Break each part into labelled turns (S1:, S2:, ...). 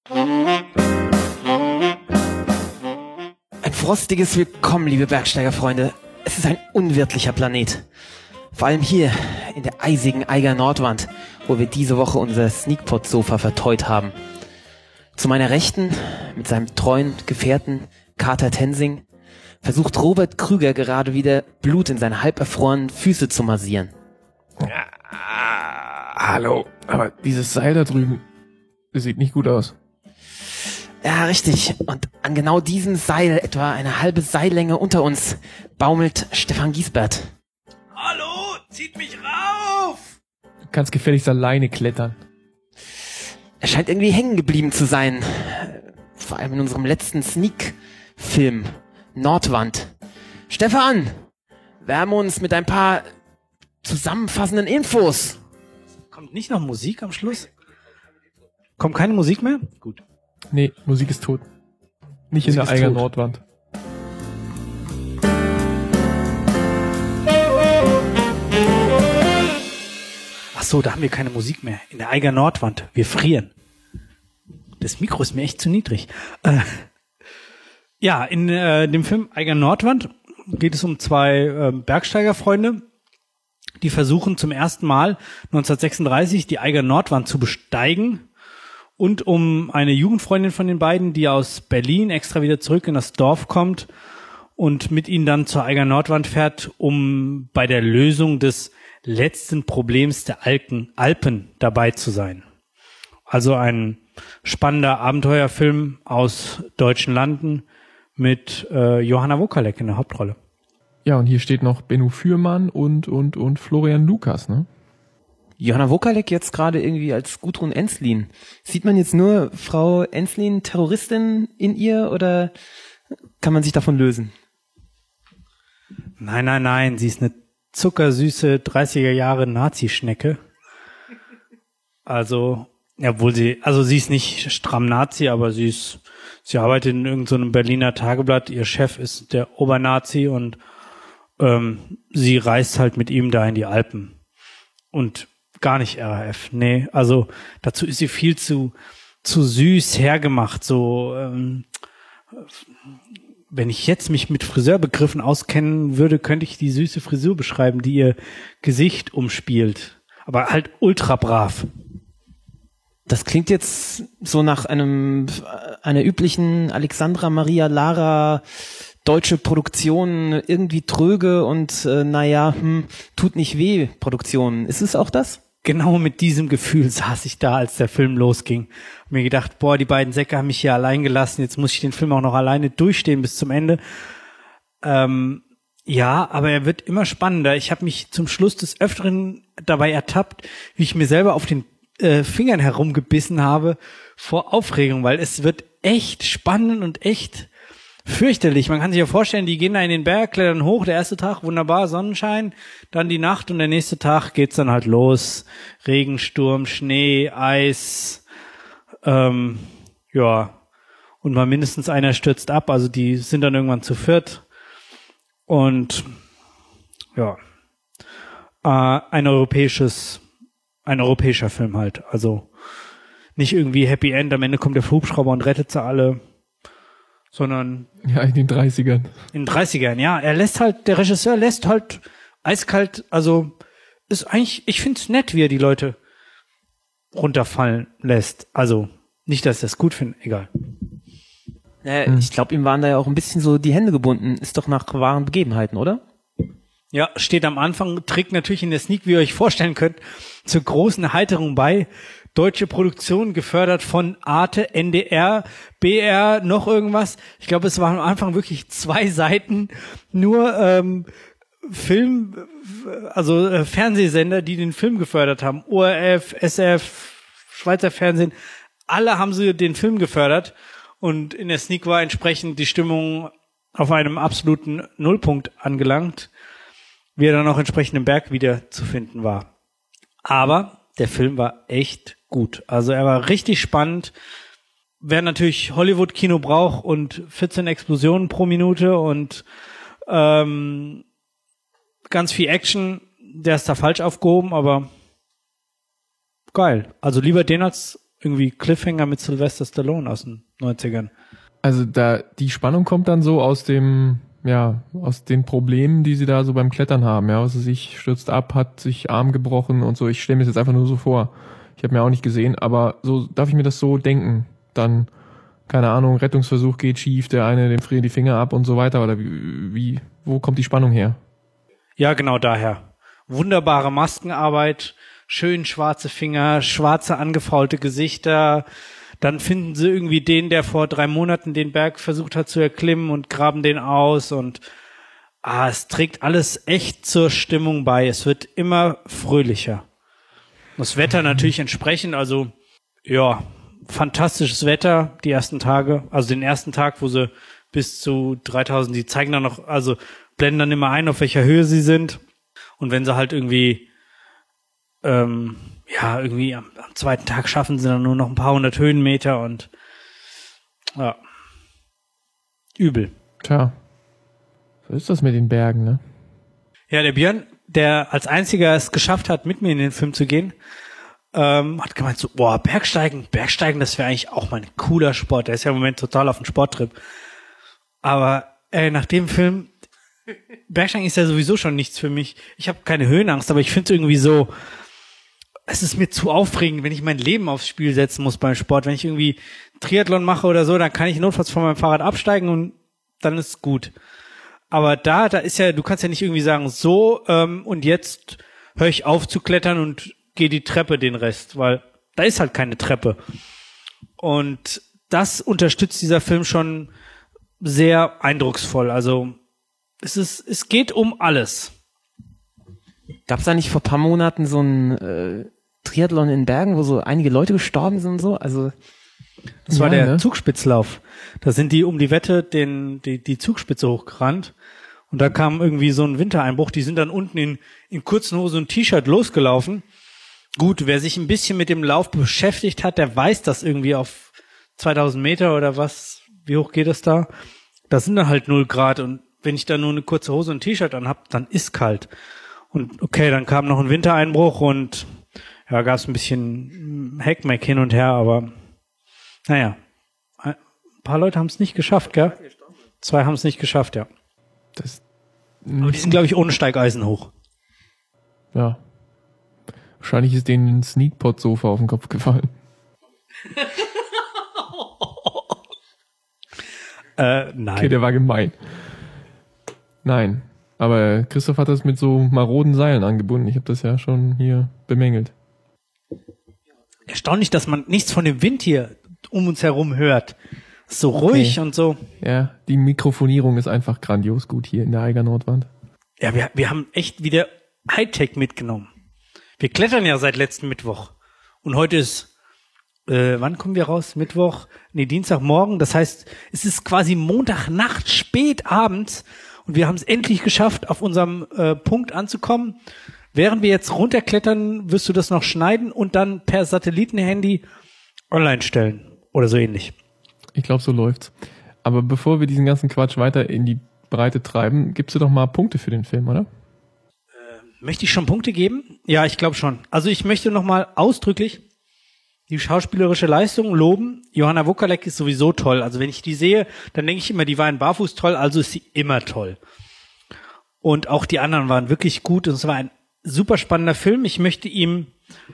S1: Ein frostiges Willkommen, liebe Bergsteigerfreunde. Es ist ein unwirtlicher Planet. Vor allem hier in der eisigen Eiger Nordwand, wo wir diese Woche unser Sneakpot-Sofa verteut haben. Zu meiner Rechten, mit seinem treuen Gefährten Kater Tensing, versucht Robert Krüger gerade wieder Blut in seine halberfrorenen Füße zu massieren.
S2: Ja, hallo, aber dieses Seil da drüben, das sieht nicht gut aus.
S1: Ja, richtig. Und an genau diesem Seil, etwa eine halbe Seillänge unter uns, baumelt Stefan Giesbert.
S3: Hallo, zieht mich rauf!
S2: Du kannst gefälligst alleine klettern.
S1: Er scheint irgendwie hängen geblieben zu sein. Vor allem in unserem letzten Sneak-Film, Nordwand. Stefan, wärme uns mit ein paar zusammenfassenden Infos.
S3: Kommt nicht noch Musik am Schluss? Kommt keine Musik mehr? Gut.
S2: Nee, Musik ist tot. Nicht Musik in der Eiger Nordwand.
S3: Ach so, da haben wir keine Musik mehr. In der Eiger Nordwand. Wir frieren. Das Mikro ist mir echt zu niedrig. Ja, in dem Film Eiger Nordwand geht es um zwei Bergsteigerfreunde, die versuchen zum ersten Mal 1936 die Eiger Nordwand zu besteigen, und um eine Jugendfreundin von den beiden, die aus Berlin extra wieder zurück in das Dorf kommt und mit ihnen dann zur Eiger Nordwand fährt, um bei der Lösung des letzten Problems der Alpen dabei zu sein. Also ein spannender Abenteuerfilm aus deutschen Landen mit Johanna Wokalek in der Hauptrolle.
S2: Ja, und hier steht noch Benno Fürmann und Florian Lukas, ne?
S1: Johanna Wokalek jetzt gerade irgendwie als Gudrun Ensslin. Sieht man jetzt nur Frau Ensslin Terroristin in ihr oder kann man sich davon lösen?
S3: Nein, sie ist eine zuckersüße 30er Jahre Nazi-Schnecke. Also, obwohl sie ist nicht stramm Nazi, aber sie arbeitet in irgendeinem Berliner Tageblatt. Ihr Chef ist der Obernazi und sie reist halt mit ihm da in die Alpen. Und gar nicht RAF, nee. Also dazu ist sie viel zu süß hergemacht. So, wenn ich jetzt mich mit Friseurbegriffen auskennen würde, könnte ich die süße Frisur beschreiben, die ihr Gesicht umspielt. Aber halt ultra brav.
S1: Das klingt jetzt so nach einer üblichen Alexandra Maria Lara deutsche Produktion, irgendwie tröge und tut nicht weh Produktion. Ist es auch das?
S3: Genau mit diesem Gefühl saß ich da, als der Film losging. Hab mir gedacht, die beiden Säcke haben mich hier allein gelassen, jetzt muss ich den Film auch noch alleine durchstehen bis zum Ende. Ja, aber er wird immer spannender. Ich habe mich zum Schluss des Öfteren dabei ertappt, wie ich mir selber auf den Fingern herumgebissen habe vor Aufregung, weil es wird echt spannend und echt fürchterlich. Man kann sich ja vorstellen, die gehen da in den Berg, klettern hoch, der erste Tag, wunderbar, Sonnenschein, dann die Nacht und der nächste Tag geht's dann halt los. Regen, Sturm, Schnee, Eis, und mal mindestens einer stürzt ab, also die sind dann irgendwann zu viert. Und ja, ein europäischer Film halt, also nicht irgendwie Happy End, am Ende kommt der Hubschrauber und rettet sie alle, sondern
S2: ja, in den 30ern.
S3: In den 30ern, ja. Der Regisseur lässt halt eiskalt, also ist eigentlich, ich find's nett, wie er die Leute runterfallen lässt. Also nicht, dass ich das gut finde, egal.
S1: Ich glaube, ihm waren da ja auch ein bisschen so die Hände gebunden. Ist doch nach wahren Begebenheiten, oder?
S3: Ja, steht am Anfang, trägt natürlich in der Sneak, wie ihr euch vorstellen könnt, zur großen Erheiterung bei. Deutsche Produktion, gefördert von Arte, NDR, BR, noch irgendwas. Ich glaube, es waren am Anfang wirklich 2 Seiten, nur Fernsehsender, die den Film gefördert haben. ORF, SF, Schweizer Fernsehen, alle haben sie den Film gefördert. Und in der Sneak war entsprechend die Stimmung auf einem absoluten Nullpunkt angelangt, wie er dann auch entsprechend im Berg wieder zu finden war. Aber der Film war echt gut. Also er war richtig spannend. Wer natürlich Hollywood-Kino braucht und 14 Explosionen pro Minute und ganz viel Action, der ist da falsch aufgehoben, aber geil. Also lieber den als irgendwie Cliffhanger mit Sylvester Stallone aus den 90ern.
S2: Also die Spannung kommt dann so aus den Problemen, die sie da so beim Klettern haben. Ja, also sich stürzt ab, hat sich Arm gebrochen und so. Ich stelle mir das jetzt einfach nur so vor. Ich habe mir auch nicht gesehen, aber so darf ich mir das so denken. Dann, keine Ahnung, Rettungsversuch geht schief, der eine, dem frieren die Finger ab und so weiter. Oder wo kommt die Spannung her?
S3: Ja, genau daher. Wunderbare Maskenarbeit, schön schwarze Finger, schwarze angefaulte Gesichter. Dann finden sie irgendwie den, der vor 3 Monaten den Berg versucht hat zu erklimmen und graben den aus und es trägt alles echt zur Stimmung bei. Es wird immer fröhlicher. Das Wetter natürlich entsprechend, also ja, fantastisches Wetter die ersten Tage, also den ersten Tag, wo sie bis zu 3000, die zeigen dann noch, also blenden dann immer ein, auf welcher Höhe sie sind. Und wenn sie halt irgendwie irgendwie am zweiten Tag schaffen sie dann nur noch ein paar 100 Höhenmeter und ja, übel.
S2: Tja, so ist das mit den Bergen, ne?
S3: Ja, der Björn, der als einziger es geschafft hat, mit mir in den Film zu gehen, hat gemeint so, Bergsteigen, das wäre eigentlich auch mal ein cooler Sport. Der ist ja im Moment total auf dem Sporttrip. Aber nach dem Film, Bergsteigen ist ja sowieso schon nichts für mich. Ich habe keine Höhenangst, aber ich finde es irgendwie so, es ist mir zu aufregend, wenn ich mein Leben aufs Spiel setzen muss beim Sport. Wenn ich irgendwie Triathlon mache oder so, dann kann ich notfalls von meinem Fahrrad absteigen und dann ist gut. Aber da ist ja, du kannst ja nicht irgendwie sagen, so, und jetzt höre ich auf zu klettern und gehe die Treppe den Rest, weil da ist halt keine Treppe. Und das unterstützt dieser Film schon sehr eindrucksvoll. Also es geht um alles.
S1: Gab es da nicht vor ein paar Monaten so ein Triathlon in Bergen, wo so einige Leute gestorben sind und so? Also
S3: das war der Zugspitzlauf. Da sind die um die Wette die Zugspitze hochgerannt und da kam irgendwie so ein Wintereinbruch. Die sind dann unten in kurzen Hosen und T-Shirt losgelaufen. Gut, wer sich ein bisschen mit dem Lauf beschäftigt hat, der weiß das irgendwie auf 2000 Meter oder was. Wie hoch geht es da? Da sind dann halt 0 Grad und wenn ich da nur eine kurze Hose und ein T-Shirt anhab, dann ist kalt. Und okay, dann kam noch ein Wintereinbruch und ja, gab es ein bisschen Heckmeck hin und her, aber naja, ein paar Leute haben es nicht geschafft, gell? 2 haben es nicht geschafft, ja. Aber die sind, glaube ich, ohne Steigeisen hoch.
S2: Ja. Wahrscheinlich ist denen ein Sneakpot-Sofa auf den Kopf gefallen.
S3: Nein.
S2: Okay, der war gemein. Nein. Aber Christoph hat das mit so maroden Seilen angebunden. Ich habe das ja schon hier bemängelt.
S3: Erstaunlich, dass man nichts von dem Wind hier um uns herum hört. So ruhig und so.
S2: Ja, die Mikrofonierung ist einfach grandios gut hier in der Eiger Nordwand.
S3: Ja, wir haben echt wieder Hightech mitgenommen. Wir klettern ja seit letzten Mittwoch. Und heute ist, wann kommen wir raus? Dienstagmorgen. Das heißt, es ist quasi Montagnacht, spät abends. Und wir haben es endlich geschafft, auf unserem Punkt anzukommen. Während wir jetzt runterklettern, wirst du das noch schneiden und dann per Satellitenhandy online stellen. Oder so ähnlich.
S2: Ich glaube, so läuft's. Aber bevor wir diesen ganzen Quatsch weiter in die Breite treiben, gibst du doch mal Punkte für den Film, oder?
S3: Möchte ich schon Punkte geben? Ja, ich glaube schon. Also ich möchte nochmal ausdrücklich die schauspielerische Leistung loben. Johanna Wokalek ist sowieso toll. Also wenn ich die sehe, dann denke ich immer, die war in Barfuß toll, also ist sie immer toll. Und auch die anderen waren wirklich gut. Und es war ein super spannender Film. Ich möchte ihm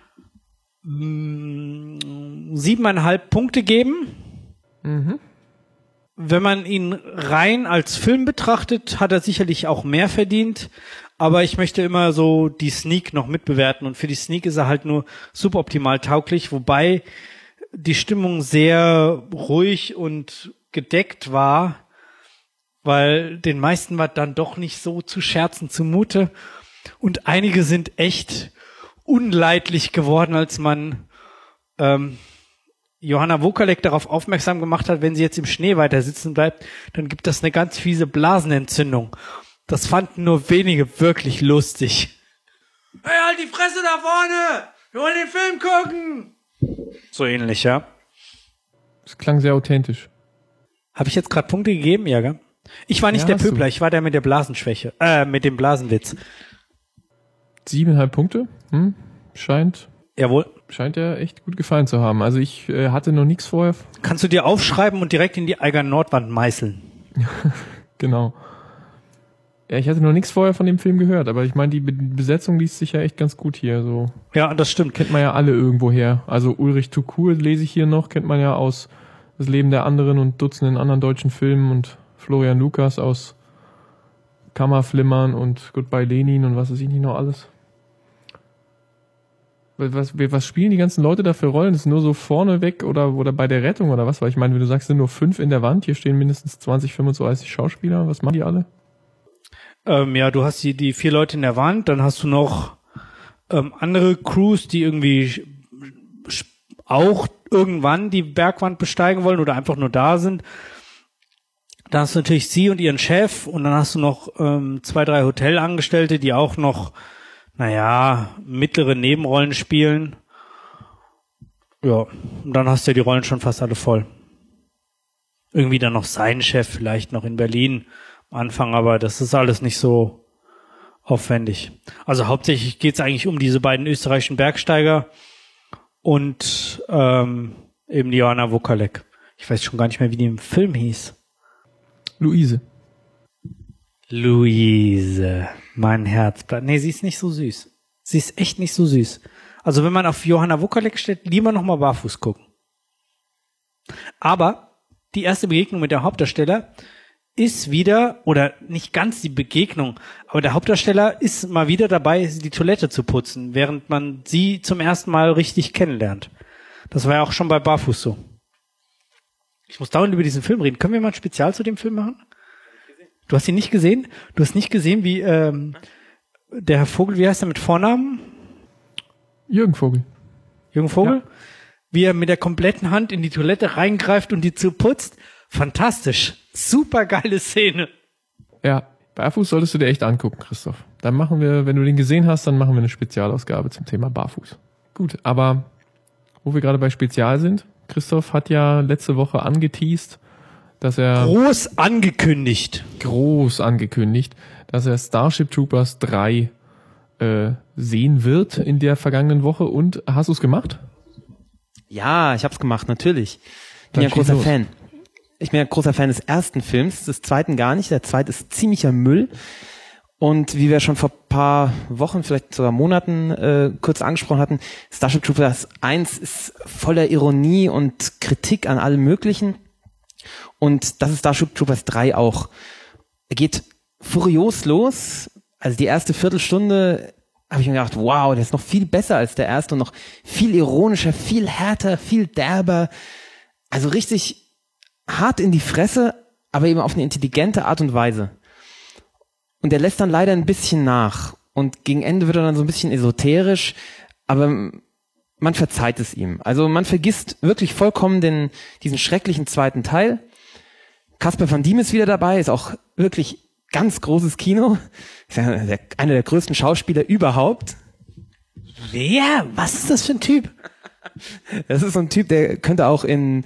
S3: 7,5 Punkte geben. Mhm. Wenn man ihn rein als Film betrachtet, hat er sicherlich auch mehr verdient. Aber ich möchte immer so die Sneak noch mitbewerten. Und für die Sneak ist er halt nur suboptimal tauglich. Wobei die Stimmung sehr ruhig und gedeckt war. Weil den meisten war dann doch nicht so zu scherzen zumute. Und einige sind echt unleidlich geworden, als man Johanna Wokalek darauf aufmerksam gemacht hat, wenn sie jetzt im Schnee weiter sitzen bleibt, dann gibt das eine ganz fiese Blasenentzündung. Das fanden nur wenige wirklich lustig. Hey, halt die Fresse da vorne! Wir wollen den Film gucken! So ähnlich, ja.
S2: Das klang sehr authentisch.
S3: Habe ich jetzt gerade Punkte gegeben? Ja, gell? Ich war nicht der Pöbler, ich war der mit der Blasenschwäche. Mit dem Blasenwitz.
S2: 7,5 Punkte? Scheint
S3: Jawohl.
S2: Scheint ja echt gut gefallen zu haben. Also ich hatte noch nichts vorher.
S3: Kannst du dir aufschreiben und direkt in die Eiger Nordwand meißeln.
S2: Genau. Ja, ich hatte noch nichts vorher von dem Film gehört, aber ich meine, die Besetzung liest sich ja echt ganz gut hier. So
S3: Ja, das stimmt.
S2: kennt man ja alle irgendwoher. Also Ulrich Tukur lese ich hier noch, kennt man ja aus Das Leben der anderen und Dutzenden anderen deutschen Filmen und Florian Lukas aus Kammerflimmern und Goodbye Lenin und was weiß ich nicht noch alles. Was spielen die ganzen Leute da für Rollen? Ist nur so vorneweg oder bei der Rettung oder was? Weil ich meine, wenn du sagst, es sind nur 5 in der Wand, hier stehen mindestens 20, 25 Schauspieler. Was machen die alle?
S3: Ja, du hast die 4 Leute in der Wand, dann hast du noch andere Crews, die irgendwie auch irgendwann die Bergwand besteigen wollen oder einfach nur da sind. Dann hast du natürlich sie und ihren Chef und dann hast du noch 2, 3 Hotelangestellte, die auch noch, mittlere Nebenrollen spielen. Ja, und dann hast du ja die Rollen schon fast alle voll. Irgendwie dann noch sein Chef vielleicht noch in Berlin am Anfang, aber das ist alles nicht so aufwendig. Also hauptsächlich geht's eigentlich um diese beiden österreichischen Bergsteiger und eben die Johanna Wokalek. Ich weiß schon gar nicht mehr, wie die im Film hieß. Luise, mein Herzblatt. Nee, sie ist nicht so süß. Sie ist echt nicht so süß. Also wenn man auf Johanna Wokalek steht, lieber nochmal barfuß gucken. Aber die erste Begegnung mit der Hauptdarsteller ist wieder, oder nicht ganz die Begegnung, aber der Hauptdarsteller ist mal wieder dabei, die Toilette zu putzen, während man sie zum ersten Mal richtig kennenlernt. Das war ja auch schon bei Barfuß so. Ich muss dauernd über diesen Film reden. Können wir mal ein Spezial zu dem Film machen? Du hast ihn nicht gesehen? Du hast nicht gesehen, wie der Herr Vogel, wie heißt er mit Vornamen?
S2: Jürgen Vogel.
S3: Jürgen Vogel?
S2: Ja.
S3: Wie er mit der kompletten Hand in die Toilette reingreift und die zuputzt. Fantastisch. Super geile Szene.
S2: Ja, Barfuß solltest du dir echt angucken, Christoph. Dann machen wir, wenn du den gesehen hast, dann machen wir eine Spezialausgabe zum Thema Barfuß. Gut, aber wo wir gerade bei Spezial sind, Christoph hat ja letzte Woche angeteast, dass er
S3: groß angekündigt,
S2: dass er Starship Troopers 3 sehen wird in der vergangenen Woche. Und hast du es gemacht?
S1: Ja, ich hab's gemacht, natürlich. Ich bin ja großer Fan. Ich bin ja großer Fan des ersten Films, des zweiten gar nicht. Der zweite ist ziemlicher Müll. Und wie wir schon vor paar Wochen, vielleicht sogar Monaten kurz angesprochen hatten, Starship Troopers 1 ist voller Ironie und Kritik an allem Möglichen. Und das ist Starship Troopers 3 auch. Er geht furios los. Also die erste Viertelstunde habe ich mir gedacht, wow, der ist noch viel besser als der erste und noch viel ironischer, viel härter, viel derber. Also richtig hart in die Fresse, aber eben auf eine intelligente Art und Weise. Und der lässt dann leider ein bisschen nach. Und gegen Ende wird er dann so ein bisschen esoterisch, aber man verzeiht es ihm. Also man vergisst wirklich vollkommen diesen schrecklichen zweiten Teil. Casper Van Dien ist wieder dabei, ist auch wirklich ganz großes Kino. Ist ja einer der größten Schauspieler überhaupt.
S3: Wer? Was ist das für ein Typ?
S1: Das ist so ein Typ, der könnte auch in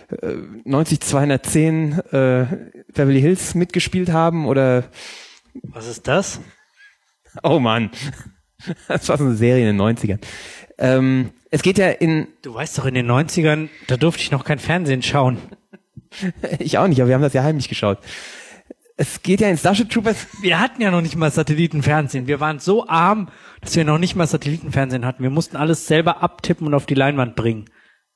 S1: 90210 Beverly Hills mitgespielt haben oder...
S3: Was ist das?
S1: Oh Mann. Das war so eine Serie in den 90ern. Es geht ja in...
S3: Du weißt doch, in den 90ern, da durfte ich noch kein Fernsehen schauen.
S1: Ich auch nicht, aber wir haben das ja heimlich geschaut. Es geht ja in Starship Troopers...
S3: Wir hatten ja noch nicht mal Satellitenfernsehen. Wir waren so arm, dass wir noch nicht mal Satellitenfernsehen hatten. Wir mussten alles selber abtippen und auf die Leinwand bringen.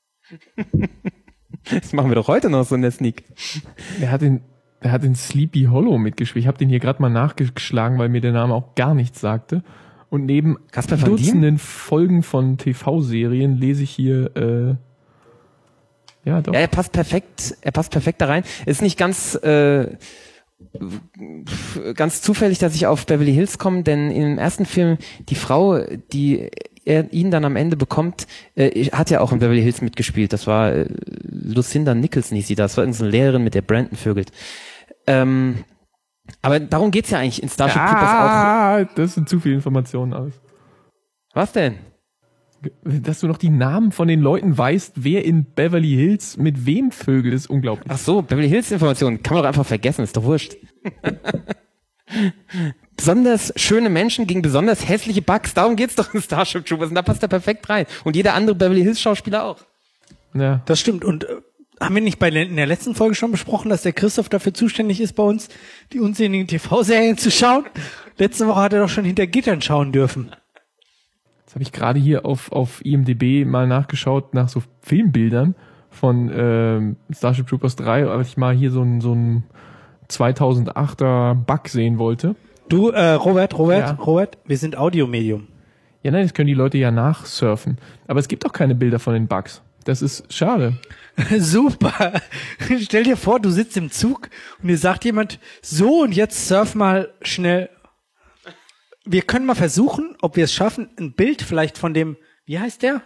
S1: Das machen wir doch heute noch so in der Sneak.
S2: Er hat in Sleepy Hollow mitgespielt. Ich habe den hier gerade mal nachgeschlagen, weil mir der Name auch gar nichts sagte. Und neben Dutzenden Folgen von TV-Serien lese ich hier ja, doch.
S1: Ja, er passt perfekt da rein. Es ist nicht ganz zufällig, dass ich auf Beverly Hills komme, denn im ersten Film die Frau, die ihn dann am Ende bekommt, hat ja auch in Beverly Hills mitgespielt. Das war Lucinda Nicholson hieß sie da. Das war irgendeine Lehrerin, mit der Brandon vögelt. Aber darum geht's ja eigentlich in Starship Troopers auch.
S2: Das sind zu viele Informationen alles.
S1: Was denn?
S2: Dass du noch die Namen von den Leuten weißt, wer in Beverly Hills mit wem vögelt, ist unglaublich.
S1: Ach so, Beverly Hills Informationen kann man doch einfach vergessen, ist doch wurscht. besonders schöne Menschen gegen besonders hässliche Bugs. Darum geht's doch in Starship Troopers und da passt er perfekt rein. Und jeder andere Beverly Hills Schauspieler auch.
S2: Ja.
S3: Das stimmt. Und haben wir nicht in der letzten Folge schon besprochen, dass der Christoph dafür zuständig ist, bei uns die unsinnigen TV-Serien zu schauen? Letzte Woche hat er doch schon hinter Gittern schauen dürfen.
S2: Jetzt habe ich gerade hier auf IMDb mal nachgeschaut nach so Filmbildern von Starship Troopers 3, weil ich mal hier so ein 2008er Bug sehen wollte.
S3: Du, Robert,
S2: Ja.
S3: wir sind Audiomedium.
S2: Ja, nein, das können die Leute ja nachsurfen. Aber es gibt auch keine Bilder von den Bugs. Das ist schade.
S3: Super. Stell dir vor, du sitzt im Zug und dir sagt jemand, so und jetzt surf mal schnell. Wir können mal versuchen, ob wir es schaffen, ein Bild vielleicht von dem, wie heißt der?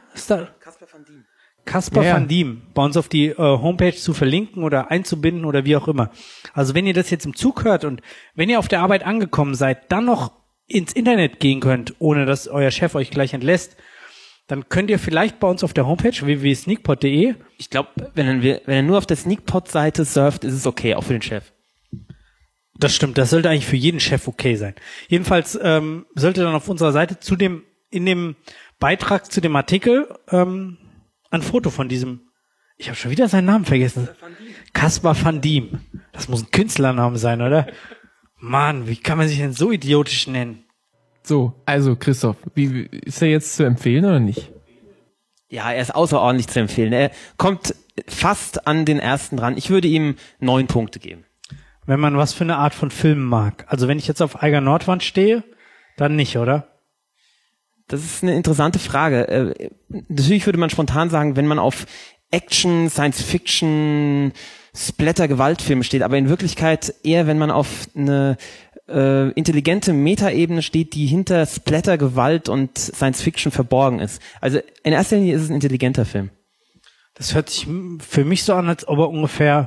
S3: Caspar
S2: Ja.
S3: van Diem bei uns auf die Homepage zu verlinken oder einzubinden oder wie auch immer. Also wenn ihr das jetzt im Zug hört und wenn ihr auf der Arbeit angekommen seid, dann noch ins Internet gehen könnt, ohne dass euer Chef euch gleich entlässt, dann könnt ihr vielleicht bei uns auf der Homepage www.sneakpot.de.
S1: Ich glaube, wenn er nur auf der Sneakpot-Seite surft, ist es okay, auch für den Chef.
S3: Das stimmt, das sollte eigentlich für jeden Chef okay sein. Jedenfalls sollte dann auf unserer Seite in dem Beitrag zu dem Artikel ein Foto von diesem, ich habe schon wieder seinen Namen vergessen. Caspar van Diem. Das muss ein Künstlername sein, oder? Mann, wie kann man sich denn so idiotisch nennen?
S2: So, also Christoph, ist er jetzt zu empfehlen oder nicht?
S1: Ja, er ist außerordentlich zu empfehlen. Er kommt fast an den ersten ran. Ich würde ihm 9 Punkte geben.
S3: Wenn man was für eine Art von Film mag. Also wenn ich jetzt auf Eiger Nordwand stehe, dann nicht, oder?
S1: Das ist eine interessante Frage. Natürlich würde man spontan sagen, wenn man auf Action, Science-Fiction, Splatter-Gewaltfilme steht, aber in Wirklichkeit eher, wenn man auf eine intelligente Metaebene steht, die hinter Splatter, Gewalt und Science-Fiction verborgen ist. Also in erster Linie ist es ein intelligenter Film.
S3: Das hört sich für mich so an, als ob er ungefähr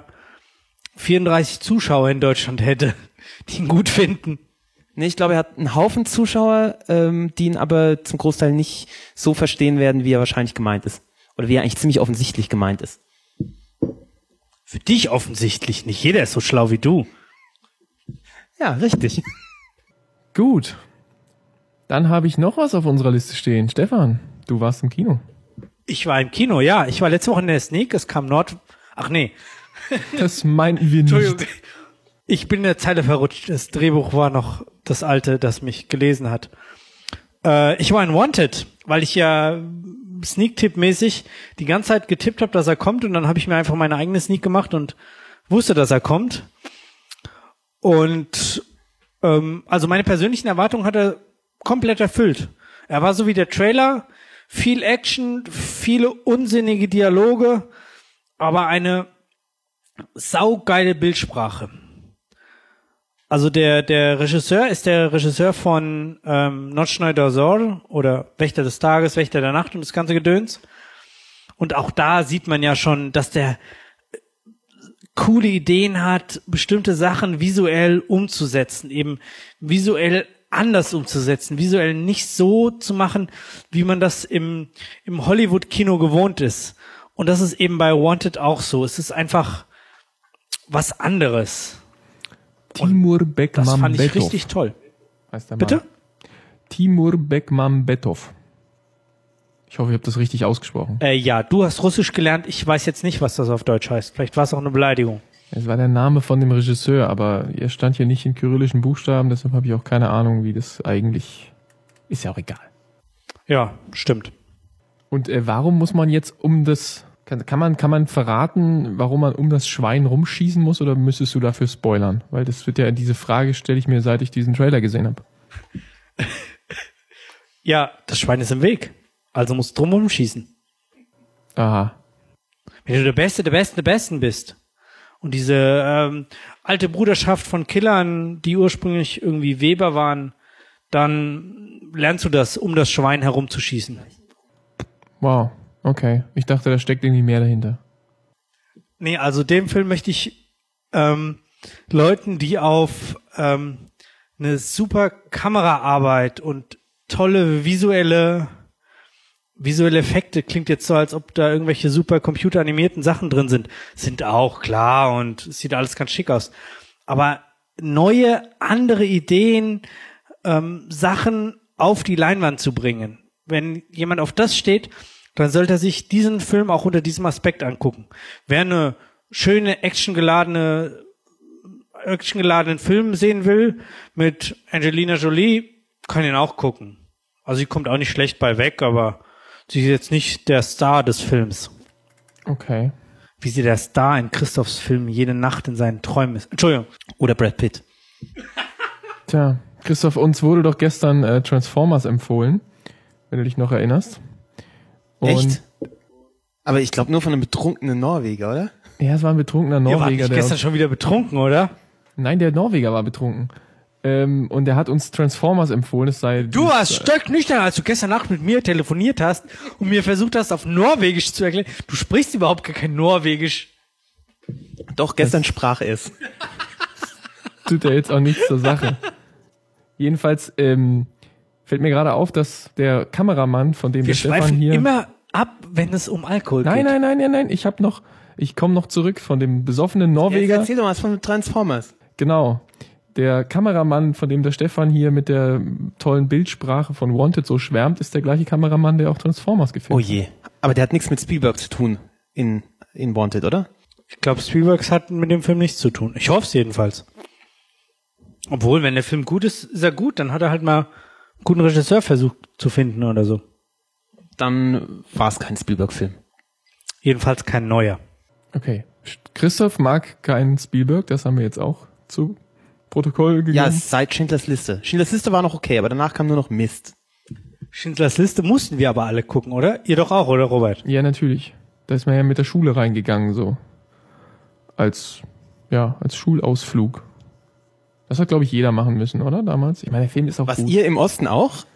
S3: 34 Zuschauer in Deutschland hätte, die ihn gut finden.
S1: Nee, ich glaube, er hat einen Haufen Zuschauer, die ihn aber zum Großteil nicht so verstehen werden, wie er wahrscheinlich gemeint ist. Oder wie er eigentlich ziemlich offensichtlich gemeint ist.
S3: Für dich offensichtlich. Nicht jeder ist so schlau wie du.
S1: Ja, richtig.
S2: Gut. Dann habe ich noch was auf unserer Liste stehen. Stefan, du warst im Kino.
S3: Ich war im Kino, ja. Ich war letzte Woche in der Sneak. Es kam Ach nee.
S2: Das meinten wir
S3: Entschuldigung.
S2: nicht.
S3: Ich bin in der Zeile verrutscht. Das Drehbuch war noch das alte, das mich gelesen hat. Ich war in Wanted, weil ich ja Sneak-Tipp-mäßig die ganze Zeit getippt habe, dass er kommt und dann habe ich mir einfach meine eigene Sneak gemacht und wusste, dass er kommt. Und also meine persönlichen Erwartungen hat er komplett erfüllt. Er war so wie der Trailer, viel Action, viele unsinnige Dialoge, aber eine saugeile Bildsprache. Also der Regisseur ist der Regisseur von Noche no Dozor oder Wächter des Tages, Wächter der Nacht und das ganze Gedöns. Und auch da sieht man ja schon, dass der coole Ideen hat, bestimmte Sachen visuell umzusetzen, eben visuell anders umzusetzen, visuell nicht so zu machen, wie man das im Hollywood-Kino gewohnt ist. Und das ist eben bei Wanted auch so. Es ist einfach was anderes.
S2: Timur
S3: Das fand ich
S2: Bekmambetov.
S3: richtig toll.
S2: Heißt der
S3: Bitte?
S2: Mann. Timur Bekmambetov. Ich hoffe, ich habe das richtig ausgesprochen.
S3: Ja, du hast Russisch gelernt. Ich weiß jetzt nicht, was das auf Deutsch heißt. Vielleicht war es auch eine Beleidigung.
S2: Es war der Name von dem Regisseur, aber er stand hier nicht in kyrillischen Buchstaben, deshalb habe ich auch keine Ahnung, wie das eigentlich... Ist ja auch egal.
S3: Ja, stimmt.
S2: Und warum muss man jetzt um das... Kann man verraten, warum man um das Schwein rumschießen muss, oder müsstest du dafür spoilern? Weil das wird ja, diese Frage stelle ich mir, seit ich diesen Trailer gesehen habe.
S3: Ja, das Schwein ist im Weg. Also musst du drumherum schießen.
S2: Aha.
S3: Wenn du der Besten bist und diese alte Bruderschaft von Killern, die ursprünglich irgendwie Weber waren, dann lernst du das, um das Schwein herumzuschießen.
S2: Wow. Okay. Ich dachte, da steckt irgendwie mehr dahinter.
S3: Nee, also dem Film möchte ich Leuten, die auf eine super Kameraarbeit und tolle visuelle Effekte, klingt jetzt so, als ob da irgendwelche super computeranimierten Sachen drin sind auch klar und es sieht alles ganz schick aus. Aber neue, andere Ideen, Sachen auf die Leinwand zu bringen. Wenn jemand auf das steht, dann sollte er sich diesen Film auch unter diesem Aspekt angucken. Wer eine schöne actiongeladenen Film sehen will mit Angelina Jolie, kann ihn auch gucken. Also sie kommt auch nicht schlecht bei weg, aber sie ist jetzt nicht der Star des Films.
S2: Okay.
S3: Wie sie der Star in Christophs Film jede Nacht in seinen Träumen ist. Entschuldigung.
S1: Oder Brad Pitt.
S2: Tja, Christoph, uns wurde doch gestern Transformers empfohlen, wenn du dich noch erinnerst. Und
S1: Echt? Aber ich glaube nur von einem betrunkenen Norweger, oder?
S2: Ja, es war ein betrunkener
S3: Ihr wart
S2: Norweger.
S3: nicht gestern schon wieder betrunken, oder?
S2: Nein, der Norweger war betrunken. Und der hat uns Transformers empfohlen, es sei...
S3: Du warst stöcknüchtern, als du gestern Nacht mit mir telefoniert hast und mir versucht hast, auf Norwegisch zu erklären. Du sprichst überhaupt gar kein Norwegisch.
S1: Doch, gestern sprach es.
S2: Tut ja jetzt auch nichts zur Sache. Jedenfalls fällt mir gerade auf, dass der Kameramann, von dem
S3: Wir
S2: der Stefan
S3: schweifen
S2: hier...
S3: immer ab, wenn es um Alkohol geht.
S2: Nein, ich komme noch zurück von dem besoffenen Norweger.
S1: Erzähl doch mal was von Transformers.
S2: Genau. Der Kameramann, von dem der Stefan hier mit der tollen Bildsprache von Wanted so schwärmt, ist der gleiche Kameramann, der auch Transformers gefilmt
S1: Oh je. Aber der hat nichts mit Spielberg zu tun in Wanted, oder?
S3: Ich glaube, Spielberg hat mit dem Film nichts zu tun. Ich hoffe es jedenfalls. Obwohl, wenn der Film gut ist, ist er gut. Dann hat er halt mal einen guten Regisseur versucht zu finden oder so.
S1: Dann war es kein Spielberg-Film.
S3: Jedenfalls kein neuer.
S2: Okay. Christoph mag keinen Spielberg, das haben wir jetzt auch zu Protokoll gegeben.
S1: Ja, seit Schindlers Liste. Schindlers Liste war noch okay, aber danach kam nur noch Mist.
S3: Schindlers Liste mussten wir aber alle gucken, oder? Ihr doch auch, oder Robert?
S2: Ja, natürlich. Da ist man ja mit der Schule reingegangen, so. Als Schulausflug. Das hat, glaube ich, jeder machen müssen, oder? Damals. Ich meine, der Film ist auch
S1: Was,
S2: gut.
S1: ihr im Osten auch?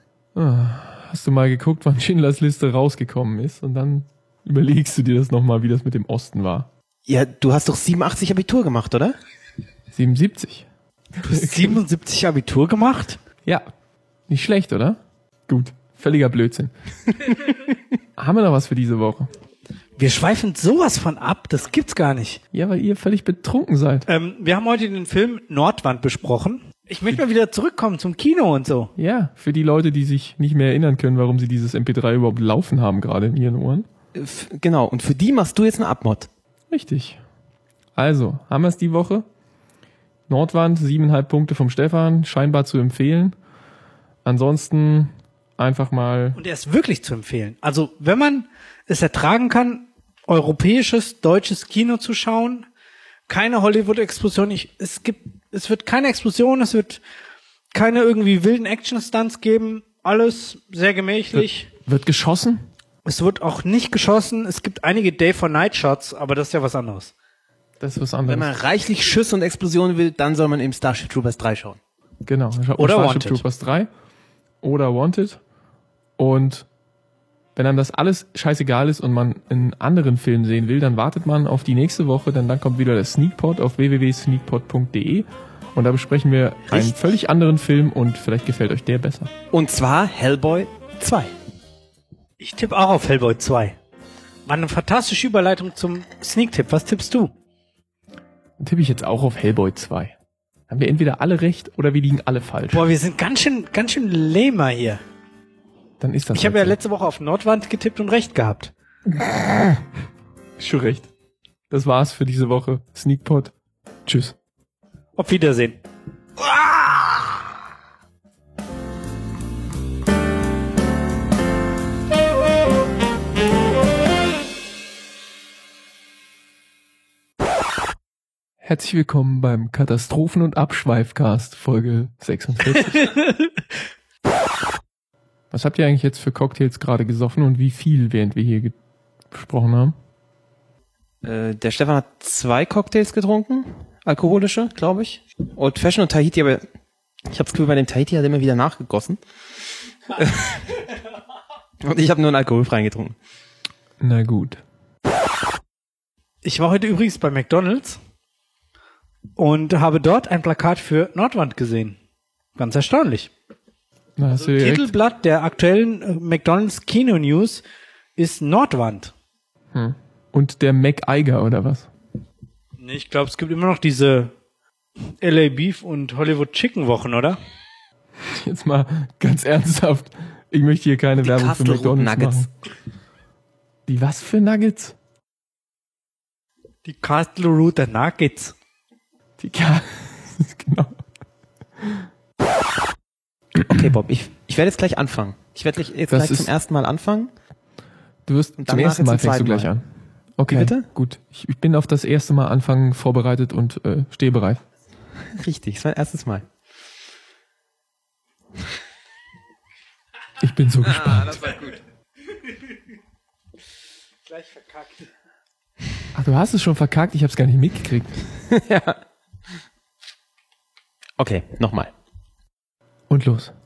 S2: Hast du mal geguckt, wann Schindlers Liste rausgekommen ist? Und dann überlegst du dir das nochmal, wie das mit dem Osten war.
S1: Ja, du hast doch 87 Abitur gemacht, oder?
S2: 77.
S3: Du hast 77 Abitur gemacht?
S2: Ja. Nicht schlecht, oder? Gut. Völliger Blödsinn. Haben wir noch was für diese Woche?
S3: Wir schweifen sowas von ab, das gibt's gar nicht.
S2: Ja, weil ihr völlig betrunken seid.
S3: Wir haben heute den Film Nordwand besprochen. Ich möchte mal wieder zurückkommen zum Kino und so.
S2: Ja, für die Leute, die sich nicht mehr erinnern können, warum sie dieses MP3 überhaupt laufen haben, gerade in ihren Ohren.
S1: Genau, und für die machst du jetzt eine Abmod.
S2: Richtig. Also, haben wir es die Woche? Nordwand, 7,5 Punkte vom Stefan, scheinbar zu empfehlen. Ansonsten einfach mal...
S3: Und er ist wirklich zu empfehlen. Also, wenn man es ertragen kann, europäisches, deutsches Kino zu schauen, keine Hollywood-Explosion, es wird keine Explosion, es wird keine irgendwie wilden Action-Stunts geben, alles sehr gemächlich.
S2: Wird geschossen?
S3: Es wird auch nicht geschossen, es gibt einige Day-for-Night-Shots, aber das ist ja was anderes.
S2: Das ist was
S1: Wenn
S2: anderes.
S1: man reichlich Schüsse und Explosionen will, dann soll man im Starship Troopers 3 schauen.
S2: Genau.
S3: Oder
S2: Starship
S3: Wanted.
S2: Troopers 3 oder Wanted. Und wenn einem das alles scheißegal ist und man einen anderen Film sehen will, dann wartet man auf die nächste Woche, denn dann kommt wieder der Sneakpot auf www.sneakpot.de und da besprechen wir einen völlig anderen Film und vielleicht gefällt euch der besser.
S1: Und zwar Hellboy 2.
S3: Ich tippe auch auf Hellboy 2. War eine fantastische Überleitung zum Sneak-Tipp. Was tippst du?
S2: Dann tippe ich jetzt auch auf Hellboy 2. Haben wir entweder alle recht oder wir liegen alle falsch.
S3: Boah, wir sind ganz schön lamer hier.
S2: Dann ist das
S3: Ich habe ja
S2: so.
S3: letzte Woche auf Nordwand getippt und recht gehabt.
S2: Schon recht. Das war's für diese Woche. Sneakpot. Tschüss.
S3: Auf Wiedersehen.
S2: Herzlich willkommen beim Katastrophen- und Abschweifcast, Folge 46. Was habt ihr eigentlich jetzt für Cocktails gerade gesoffen und wie viel, während wir hier gesprochen haben?
S1: Der Stefan hat 2 Cocktails getrunken, alkoholische, glaube ich. Old Fashion und Tahiti, aber ich habe das Gefühl, bei dem Tahiti hat er immer wieder nachgegossen. Und ich habe nur einen alkoholfreien getrunken.
S2: Na gut.
S3: Ich war heute übrigens bei McDonald's und habe dort ein Plakat für Nordwand gesehen. Ganz erstaunlich.
S2: Na, hast du direkt,
S3: Titelblatt der aktuellen McDonald's Kino News ist Nordwand.
S2: und der MacIger oder was?
S3: Nee, ich glaube, es gibt immer noch diese LA Beef und Hollywood Chicken Wochen, oder?
S2: Jetzt mal ganz ernsthaft. Ich möchte hier keine
S1: Die
S2: Werbung für
S1: Castle Root
S2: McDonald's
S1: Nuggets.
S2: machen. Die was für Nuggets?
S3: Die Castle Root Nuggets.
S2: Die genau.
S1: Okay, Bob, ich werde jetzt gleich anfangen. Ich werde jetzt
S2: Das
S1: gleich zum ersten Mal anfangen.
S2: Du wirst
S1: Und
S2: zum
S1: danach
S2: ersten
S1: jetzt
S2: Mal
S1: zum
S2: fängst du
S1: zweiten
S2: gleich
S1: Mal.
S2: an. Okay,
S1: Wie bitte?
S2: gut. Ich bin auf das erste Mal anfangen vorbereitet und stehe bereit.
S1: Richtig, das war mein erstes Mal.
S2: Ich bin so gespannt.
S1: Das war gut.
S3: Gleich verkackt.
S2: Ach, du hast es schon verkackt, ich habe es gar nicht mitgekriegt.
S1: Ja. Okay, nochmal.
S2: Und los.